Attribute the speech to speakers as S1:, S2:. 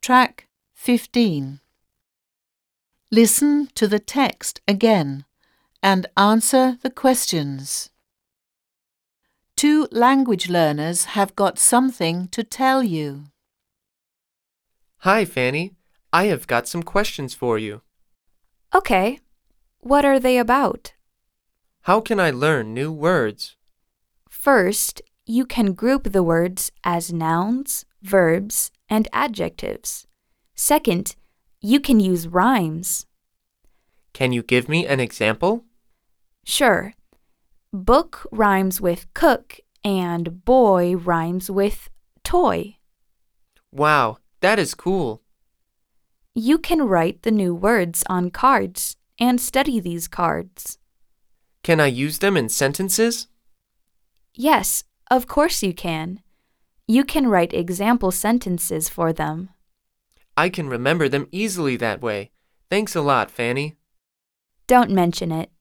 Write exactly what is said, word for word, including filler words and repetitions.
S1: Track fifteen. Listen to the text again and answer the questions. Two language learners have got something to tell you.
S2: Hi, Fanny. I have got some questions for you.
S3: Okay. What are they about?
S2: How can I learn new words?
S3: First, you can group the words as nouns, verbs, and adjectives. Second, you can use rhymes.
S2: Can you give me an example?
S3: Sure. Book rhymes with cook and boy rhymes with toy.
S2: Wow, that is cool.
S3: You can write the new words on cards and study these cards.
S2: Can I use them in sentences?
S3: Yes, of course you can. You can write example sentences for them.
S2: I can remember them easily that way. Thanks a lot, Fanny.
S3: Don't mention it.